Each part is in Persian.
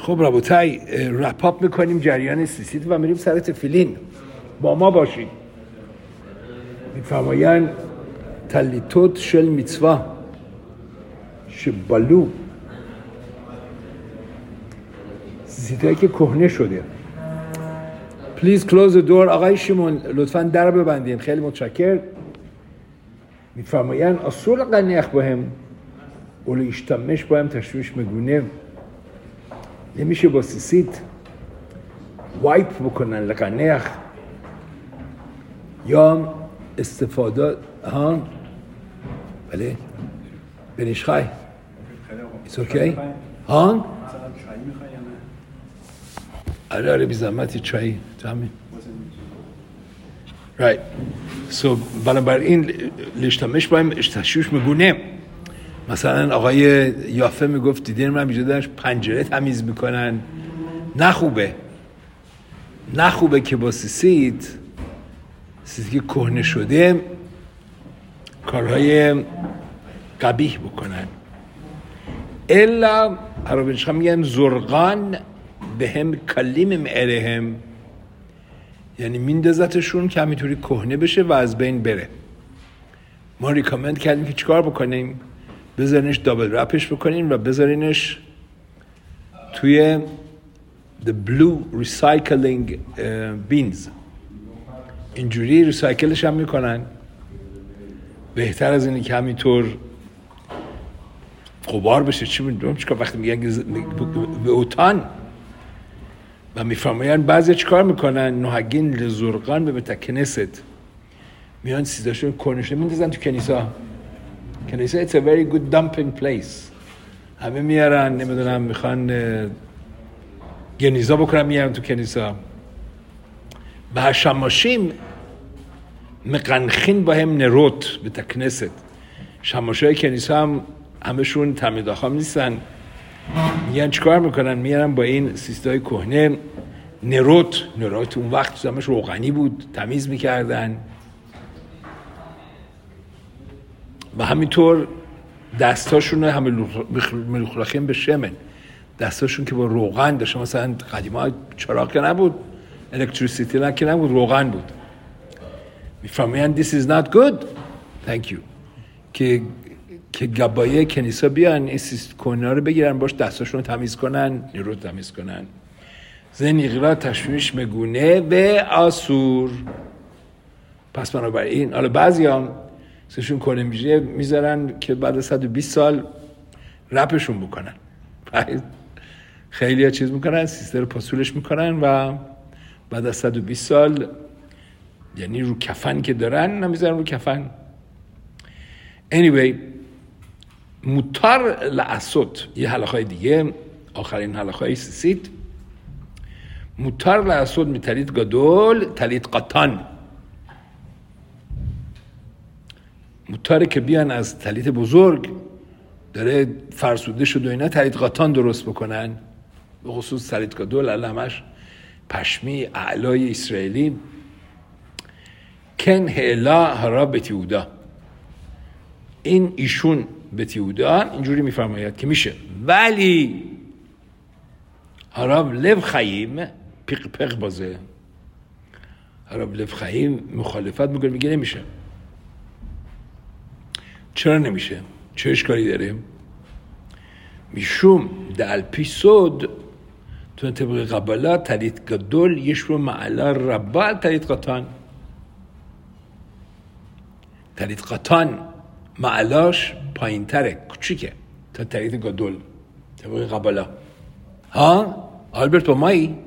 خب رابطای رپاپ میکنیم جریان سیسیت و میریم سر تفیلین. با ما باشید. میفرمایند تلیتوت شل میتوا شبالو، سیسیتایی که کهنه شده. Please close the door. آقای شیمون لطفاً در ببندین. خیلی متشکر. میفرمایند اصول قنیخ باهم ولی اشتمش باهم تشویش مگونه. نمیشه با سیسیت وایپ بکنن لقنیخ یا استفاده ها. بله بنشخای It's okay ها. آره بی زحمتی چای تمام. Right. So بنابراین لیشتمش بایم تشویش مگونه. مثلا آقای یافه میگفت دیدین من بیجادش پنجره تمیز میکنن. نخوبه که با سیسیت که کهنه شده کارهای قبیح بکنن. الا عربیش هم میگن زرقان به هم کلیم معرهم، یعنی میندازتشون که همینطوری کهنه بشه و از بین بره. ما ریکامند کردیم که چیکار بکنیم؟ بذارینش دابل رپش بکنین و بذارینش توی the blue recycling bins. اینجوری ریسایکلش هم میکنن. بهتر از اینی که همینطور غبار بشه. چی میدونم چیکار وقتی میگن به اوتان و میفرمایند بعضی چیکار میکنن؟ نوحگین لزرقان به متکنست میان سیزاشون کنشون میندازن تو کنیسا. کنیسا it's a very good dumping place. همه میارن نمیدونم میخوان گنیزا بکنن میارن تو کنیسا. به هشماشیم مقنخین با هم نروت به تکنست. شماشای کنیسا هم همشون تمیداخام نیستن. میگن چیکار میکنن؟ میارن با این سیستای کهنه نروت اون وقت همش روغنی بود تمیز میکردن و همینطور دستاشون همه ملوخلخیم به شمن. دستاشون که با روغن داشت. مثلا قدیما چراغ که نبود، الکتریسیتی که نبود، روغن بود. میفرمایند this is not good thank you که گبایه کنیسا بیان این کهنه رو بگیرن باش دستاشون رو تمیز کنن، نیرو تمیز کنن. زنیغرا تشویش مگونه و آسور. پس بنابراین حالا بعضی هم سشون کهنه میذارن که بعد 120 سال رپشون بکنن. خیلی ها چیز میکنن، سیستر پاسولش میکنن و بعد از 120 سال یعنی رو کفن که دارن نمیذارن رو کفن. anyway مطار لعصد یه حلقه دیگه، آخرین حلقه سیسیت. مطار لعصد می تلید گدول تلید قطان. مطاره که بیان از تلید بزرگ داره فرسوده شده و اینا تلید قطان درست بکنن. به خصوص تلید گدول علمش پشمی اعلای اسرائیلی. کن هلا هرا بتیودا. این ایشون بتیودا اینجوری میفرماید که میشه، ولی هراب لب خیم پیق بازه. هراب لب خیم مخالفت میگه نمیشه. چرا نمیشه؟ چه اشکالی داره؟ میشوم در پیسود تو طبق قبلا تلیت گدول یشو معلا ربا تلیت قطان. تلیت قطان معلاش پایین تره، کوچیکه تا تلیت گدول طبق قبلا. ها؟ آلبرت با مایی؟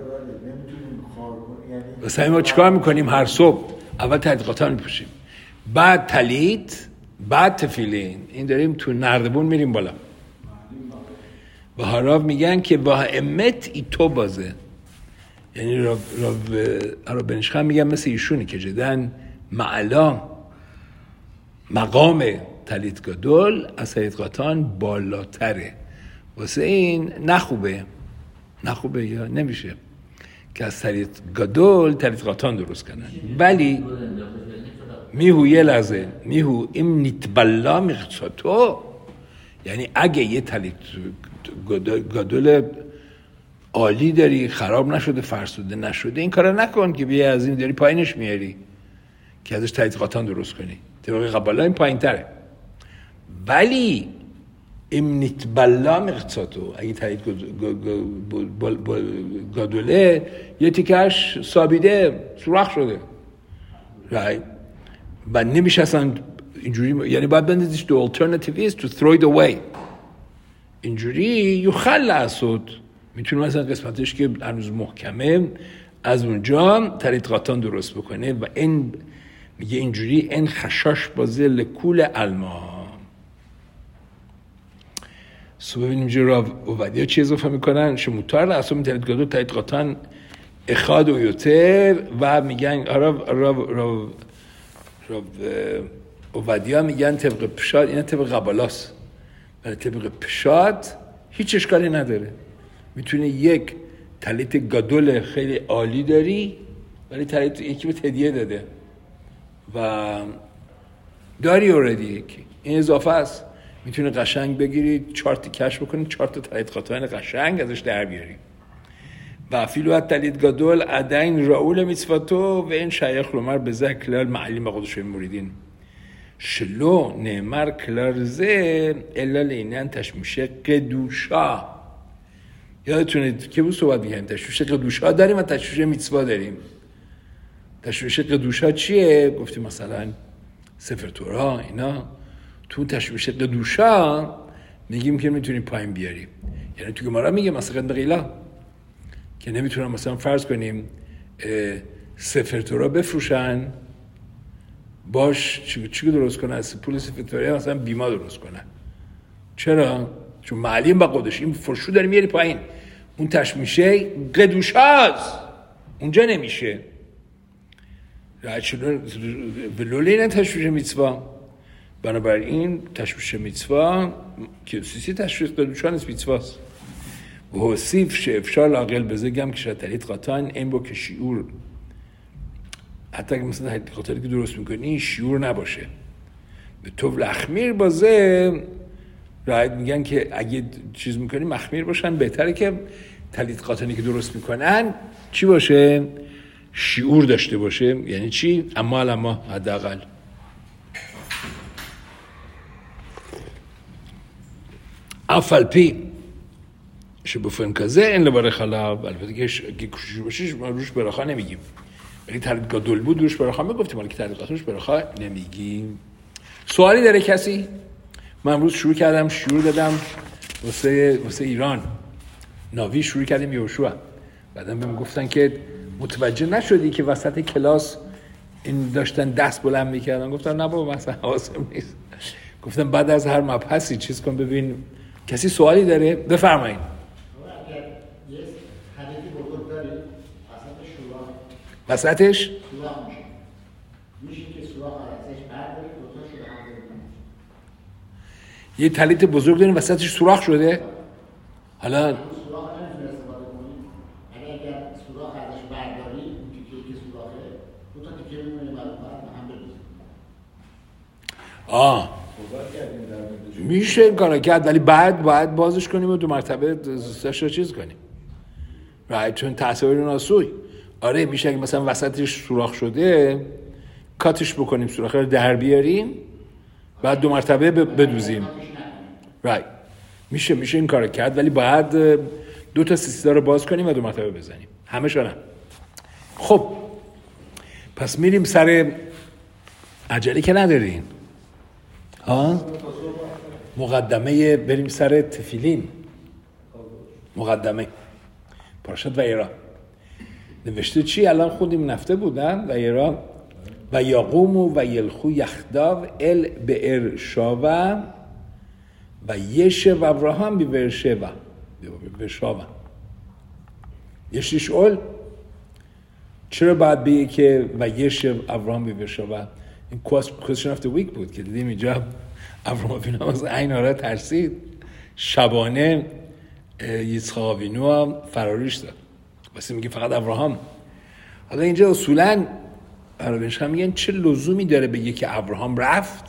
بسید ما چیکار میکنیم؟ هر صبح اول تلیت قطان میپوشیم، بعد تلیت، بعد تفیلین. این داریم تو نردبون میریم بالا. و هاراو میگن که واه امت ای تو بازه، یعنی راو بنشخم میگن مثل ایشونی که جدن معلا مقام تلیت گدول از تلیت قطان بالاتره. واسه این نخوبه یا نمیشه که از تلیت گدول تلیت قطان درست کنن. ولی میهو یه لحظه میهو این نیتبلا میخصاتو، یعنی اگه یه تلیت گدول عالی داری، خراب نشده، فرسوده نشده، این کارا نکن که بیا از این داری پایینش میاری که ازش تایید قاطان درست کنی. طبق قبالا این پایین تره. ولی امنیت بلا مقصاتو اگه تایید گادوله یه تیکش سابیده سوراخ شده و نمیشه اصلا اینجوری، یعنی باید بندازیش. the alternative is to throw it away. اینجوری یخل اسود میتونه مثلا قسمتش که هنوز محکمه از اونجا تایید قاطان درست بکنه و این میگه اینجوری این خشاش بازه لکول علما. صبح ببینیم جه راو اوودیا چی اضافه میکنن. شموتار لحظه میتونید گادو تایید قاطان اخاد و یوتر و میگن راو اوودیا میگن طبق پشاد، این طبق قبالاست، ولی طبق پشاد هیچ اشکالی نداره. میتونه یک تلیت گادول خیلی عالی داری ولی تلیت یکی به هدیه داده و داری اوردی یکی، این اضافه است. میتونه قشنگ بگیری 4 تا کش بکنی، 4 تا تلیت قاطان قشنگ ازش در بیاری. و فیلوات تلیت گادول عدین راول میtzvatو و این شیخ رومر بزه کلال معلیم بقدشوی موریدین شلو نمر کلار زه الا لینن تشمیشه قدوشا. یادتونه که بود صحبت میکنیم تشویش قدوشا داریم و تشویش میtzva داریم. تشویش قدوشا چیه؟ گفتیم مثلا سفر تورا اینا. تو تشویش قدوشا میگیم که میتونیم پایین بیاریم، یعنی تو گمارا میگه مثلا قیلا که نمیتونم مثلا فرض کنیم سفر تورا بفروشن باش چی درست کنن از پول سفر تورا مثلا بیما درست کنن. چرا؟ چون معلم با قدش این فرشو داره میاری پایین. اون تشمیشه قدوشاست اونجا نمیشه. ولولی نه تشمیشه میtzva. بنابراین تشمیشه میtzva که سیسی تشمیشه قدوشا نیست میtzvaست. و حسیف شفشار لاقل بزگم که شاید تلیت قاطان این با که شیور حتی که مثلا تلیت قاطانی که درست میکنی شیور نباشه به طول اخمیر بازه راحت میگن که اگه چیز میکنی مخمیر باشن بهتره که تلیت قاطانی که درست میکنن چی باشه؟ شیور داشته باشه. یعنی چی؟ اما حداقل افلپی شبفن کزه این لباره خلاب. البته که کشش باشیش ما روش براخا نمیگیم، ولی تردید گادول بود روش براخا میگفتیم، ولی که تردید قاطانش براخا نمیگیم. سوالی داره کسی؟ من امروز شروع کردم شروع دادم واسه ایران ناوی شروع کردیم یوشوا. بعدم بهم گفتن که متوجه نشدی که وسط کلاس این داشتن دست بلند میکردن. گفتم نه بابا مثلا حواسم نیست. گفتم بعد از هر مبحثی چیز کن ببین کسی سوالی داره بفرمایید. وسطش میشه که سوراخ ازش برداری دو تا شده هم یه تلیت بزرگ داریم وسطش سوراخ شده. حالا سوراخ نمیتونه استفاده کنی. اگر سوراخ ازش برداری اون تیکه که سوراخه دو تا تیکه میمونه بعد هم بریزیم. میشه این کارا کرد ولی باید بازش کنیم و 2 مرتبه سش رو چیز کنیم. رایت چون تصاویر ناسوی. آره میشه اگه مثلا وسطش سوراخ شده کاتش بکنیم سوراخ رو در بیاریم بعد 2 مرتبه بدوزیم. رایت میشه این کارو کرد ولی باید 2 تا سیستا رو باز کنیم و 2 مرتبه بزنیم. همه شدن. خب پس میریم سر عجله که ندارین مقدمه بریم سر تفیلین. مقدمه پارشات وایرا نوشته چی؟ الان خودیم نفته بودن وایرا و یاقوم و یلخو یخداو ال بئر شاوا و یشه و ابراهام بی برشوا برشاوا. یشیش اول چرا باید بگه که و یشه ابراهام بی برشاوا؟ این question of the week بود که دیدیم اینجا ابراهام بینام از این آره ترسید شبانه یسحاق وینو هم فراریش داد واسه میگه فقط ابراهام. حالا اینجا اصولاً عربیش هم میگن چه لزومی داره بگه که ابراهام رفت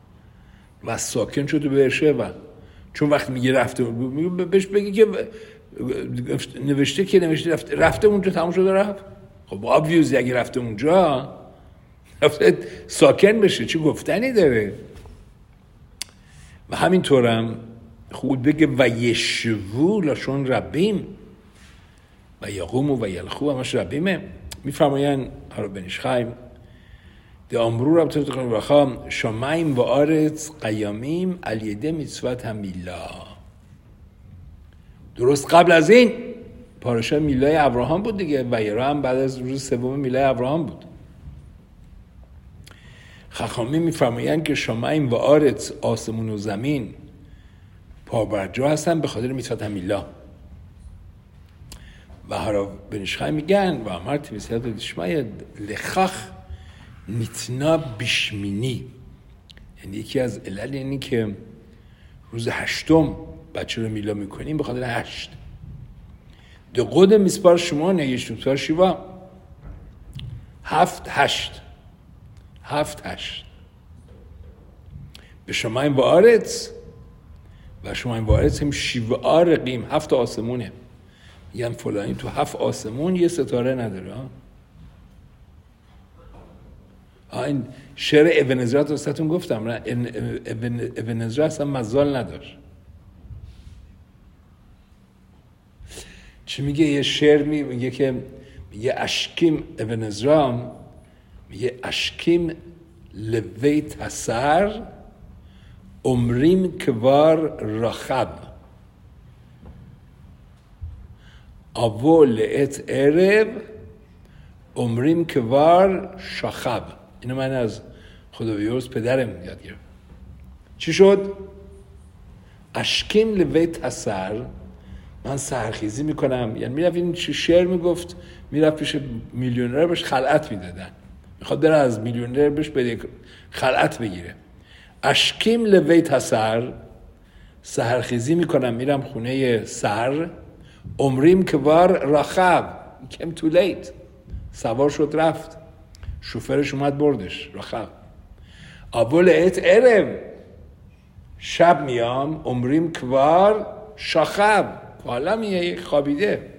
و ساکن شد و برشه و چون وقتی میگه رفته بهش بگی که نوشته که نوشته رفته اونجا تموم شده رفت. خب obviously اگه رفته اونجا رفته ساکن بشه، چی گفتنی داره؟ و همینطورم خود بگه و یشوو لاشون ربیم و یقومو و یلخو همش ربیمه. میفرماین هارو بن ایش خی ده امرو رب تقدم بخوام شمایم و آرز قیامیم علیده میtzvat همیلا. درست قبل از این پاراشا میلای ابراهام بود دیگه، و یرا هم بعد از روز سوم میلای ابراهام بود. خخامی میفرمایند که شمایم و آرز آسمون و زمین پابرجا هستن به خاطر میtzvat همیلا. و هارو بن ایش خی میگن و امرتی بسیار دشمای لخخ نیتنا بیشمینی، یعنی یکی از علل اینی که روز هشتم بچه رو میلا میکنیم به خاطر 8. دو قد میسپار شما نگیش دوتار شیوا 7 8 به شما این وارد و شما این وارد هم شیوا رقیم 7 آسمونه. میگن فلانی تو 7 آسمون یه ستاره نداره. این شعر ابن عزرا رو استاتون گفتم نه؟ ابن عزرا اصلا مزال نداشت. چی میگه؟ یه شعر میگه که میگه اشکیم ابن عزرا میگه اشکیم لویت اثر عمریم کوار رخب اول ات عرب عمریم کوار شخب. اینو من از خداویرس پدرم یاد گرفتم. چی شد؟ اشکیم لویت اثر، من سحرخیزی میکنم، یعنی میرفت این چی شعر میگفت، میرفت پیش میلیونر بهش خلعت میدادن، میخواد بره از میلیونر بهش بده خلعت بگیره. اشکیم لویت اثر، سحرخیزی میکنم میرم خونه سحر، عمریم کوار رخب کم تو لیت، سوار شد رفت، شوفرش اومد بردش رخب. اول ات عرب، شب میام عمریم کوار شخب، حالا میه خوابیده.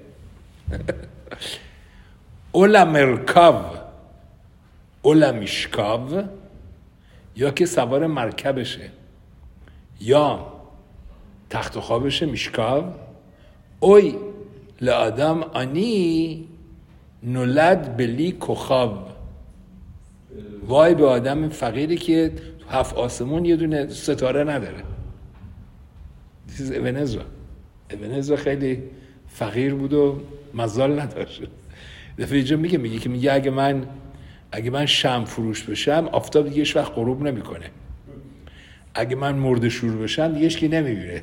اولا مرکب اولا میشکاو، یا که سوار مرکبشه یا تخت خوابشه میشکاو. اوی لآدم انی نولد بلی کخاب، وای به آدم فقیری که تو 7 آسمون یه دونه ستاره نداره. This is ابن عزرا. ابن عزرا خیلی فقیر بود و مزال نداشت. دفعه اینجا میگه که اگه من شمع فروش بشم آفتاب دیگه هیچ وقت غروب نمیکنه. اگه من مرد شور بشم دیگه هیچکی نمیبینه.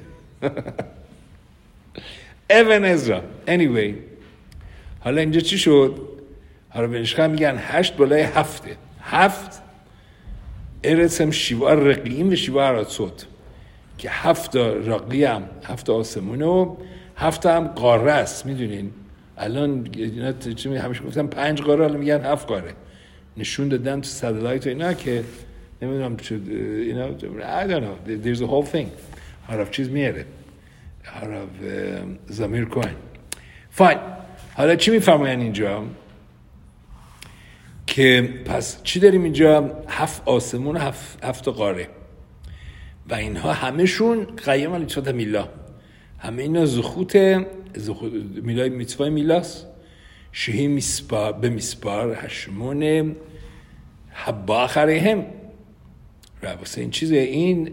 ابن عزرا. anyway حالا اینجا چی شد؟ حالا به نشخه میگن 8 بالای 7. 7 ارث هم شیوا رقیم و شیوا راتسوت، که 7 رقی هم 7 آسمونه و 7 هم قاره است. میدونین الان همیشه گفتم 5 قاره، حالا میگن 7 قاره. نشون دادن تو ساتلایت و اینا که نمیدونم اینا I don't know there's a whole thing. حرف چیز میاره، حرف زمیر کوین. فاین. حالا چی میفرماین اینجا؟ که پس چی داریم اینجا؟ 7 آسمون، 7 قاره و اینها همشون قیم علی میtzvat میلا، همه اینا زخوت میلای میtzvah میلاست. شهی میسپار به میسپار هشمون حبا آخریهم، واسه این چیزه این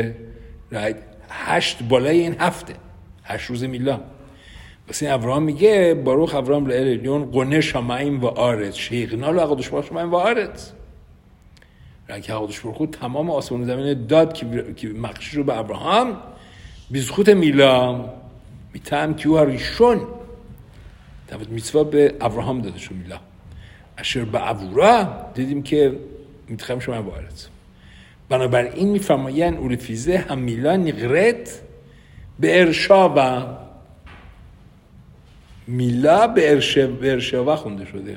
8 بالای این 7 روز میلا. واسه این ابراهام میگه باروخ ابراهام لعلیون قنه شمایم و آرد شیقنال و اقدش باش شمایم و آرد، که اقدش برخود تمام آسمان زمین داد که مقشش رو به ابراهام بیزخوت میلا میتهم که او ریشون تفت میtzvah به ابراهام داده شو میلا اشر به ابورا دیدیم که میتخم شما وارد. بنابراین میفرماین اولفیزه هم میلا نقرت به ارشابه، میلا به ارشابه خونده شده.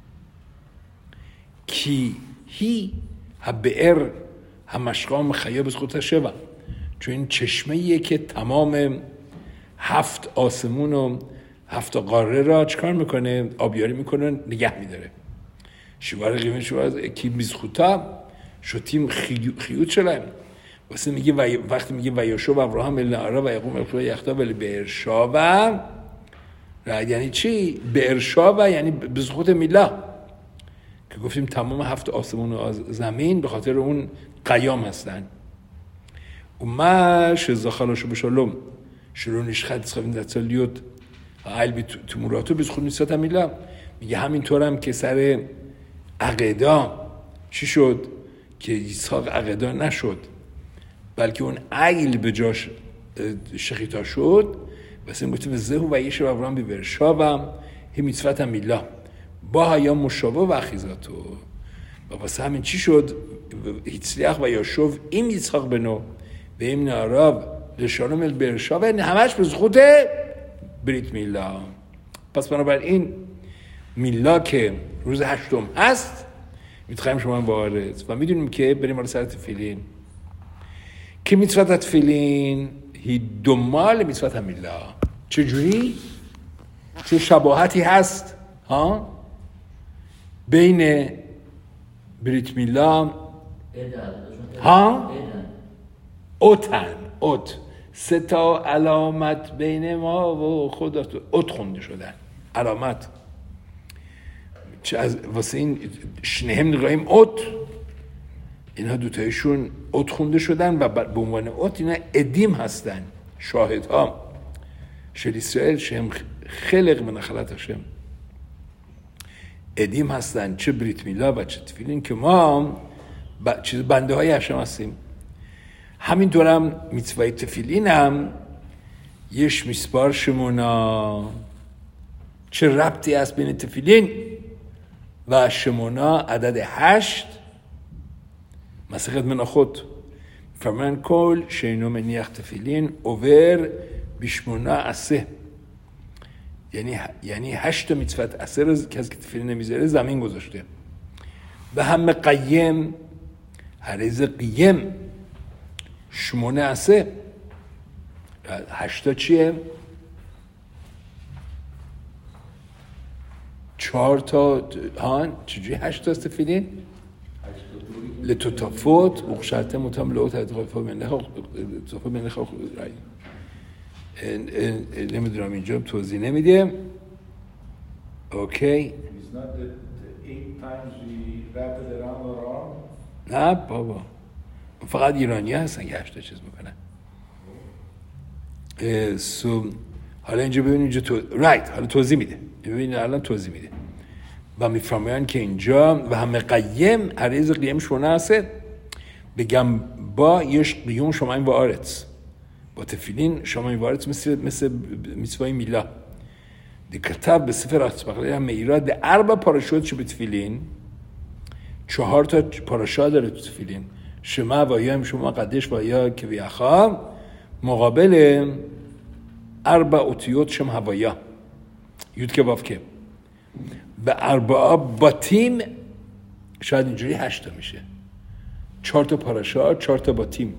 کی هی هبئر همشقام خیاب از خودت شوا، چون این چشمه‌ایه که تمام 7 آسمون و 7 قاره را چکار میکنه؟ آبیاری میکنه، نگه میداره. شوار قیمه شوار کی میزخوتا شوتیم خیوت شلم. واسه میگه وقتی میگه ویاشو و ابراهام النهارا و یقوم الخلا یختا ولی برشاوه، یعنی چی؟ برشاوه یعنی بزخوت میلا که گفتیم تمام 7 آسمون و زمین به خاطر اون قیام هستن. و ما شزاخلاشو بشالوم شرونش خد سخوین دستالیوت عیل تو مراتو بزخوت نیستت میلا. میگه همینطور هم که سر عقیدا چی شد؟ که ایسحاق عقیدا نشد بلکه اون عیل به جاش شخیتا شد. بس این گفته زهو و یشه و ابراهام بیبرشاوم هی میتفت هم میلا با یا مشابه و اخیزاتو. و واسه همین چی شد؟ هیتسلیخ و یاشوف این ایسحاق بنو به این ناراب لشانم البرشاوه، یعنی همش به خود بریت میلا. پس بنابراین میلا که روز 8 هست میتخوایم شما وارد و میدونیم که بریم وارد سر تفیلین که میتفت تفیلین هی دنبال میتفت میلا. چجوری؟ چه شباهتی هست بین بریت میلا اوت 3 علامت بین ما و خدا اوت خونده شدن علامت. چه از واسه این شنهم نگاهیم اوت، اینها دوتایشون اوت خونده شدن و به عنوان اوت اینا ادیم هستن، شاهدها شل اسرائیل شهم خلق من خلقت هشم، ادیم هستن چه بریت میلا و چه تفیلین که ما چیز بنده های هشم هستیم. همینطورم میتوای تفیلین هم یش میسپار شمونا. چه ربطی هست بین تفیلین و شمونا عدد 8؟ مسیحت من خود فرمان کل شینو منیخ تفیلین اوور بیشمونا اسه، یعنی 8 میتفت اسه رو کسی که تفیلین نمیذاره زمین گذاشته. و همه قیم هریز قیم شمونه اسه 8 چیه؟ 4 چجوری 8 است تفیلین؟ لتوتافوت مخشلته متملوت اتقافا منخ رای. نمیدونم اینجا توضیح نمیده. اوکی نه بابا فقط ایرانی هستن که 8 چیز میکنن. حالا اینجا ببینید اینجا حالا توضیح میده. ببینید الان توضیح میده و میفرمایند که اینجا و همه قیم عریض قیم شونه هسته بگم با یش قیوم شما این و آرت با تفیلین شما این و آرت مثل میسوای میلا دی کتاب به سفر اختصبقلی هم ایراد 4 پاراشوت چه به تفیلین 4 پاراشا داره تو تفیلین شما و یا شما قدش و یا که بیخوا مقابل 4 اوتیوت شم هوایا یود که باف که به 4 باتیم شاید اینجوری 8 میشه 4 پاراشا 4 باتیم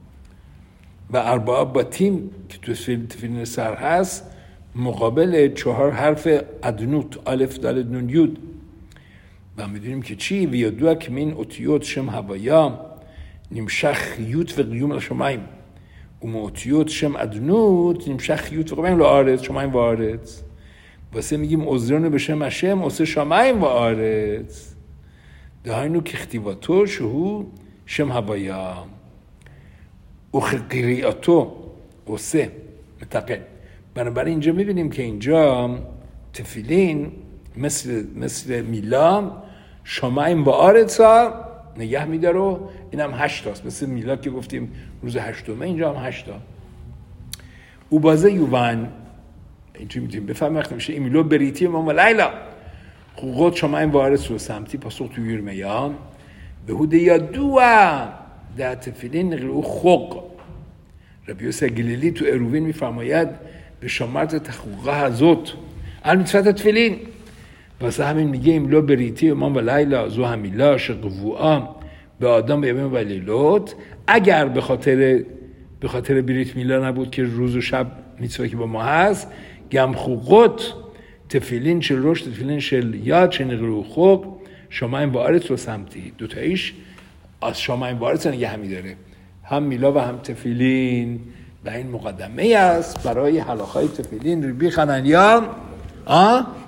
و 4 باتیم که تو تفیلین سر هست مقابل 4 حرف ادنوت الف دال نون یود و میدونیم که چی ویدو که من اوتیوت شم هوایا نمشخ یود و قیوم لشمایم و اوتیوت شم ادنوت نمشخ یود و قیوم لآرت شمایم و آرت. واسه میگیم عذرانو به شم اشم واسه شمایم و آرت دهاینو که اختیواتو شهو شم هوایا و قریاتو واسه متقل. بنابراین اینجا میبینیم که اینجا تفیلین مثل میلا شمایم و آرتسا نگه میداره. این هم 8 هست مثل میلا که گفتیم روز 8 اینجا هم 8 او بازه یوان اینجا میتونیم بفهم وقتی میشه ایمیلو بریتی امام و لیلا خوقات شمایم و آرتس رو سمتی پاسخ تو یرمیان به هوده یا دوه در تفیلین نقل خوق ربیوس گلیلی تو اروین میفرماید به شمارت تخوقه هزوت المیتفت تفیلین واسه همین میگه ایملو بریتی امام و لیلا زو همیلا شقووآ به آدم به امام و لیلوت. اگر به خاطر بریت میلا نبود که روز و شب מצווה که با ما هست گم خوقت تفیلین شل رشد تفیلین شل یاد شنقرو خوق شمایم وارث رو سمتی دوتاییش از شمایم وارث نگه همی داره، هم میلا و هم تفیلین و این مقدمه است برای حلاخای تفیلین رو بیخنن یا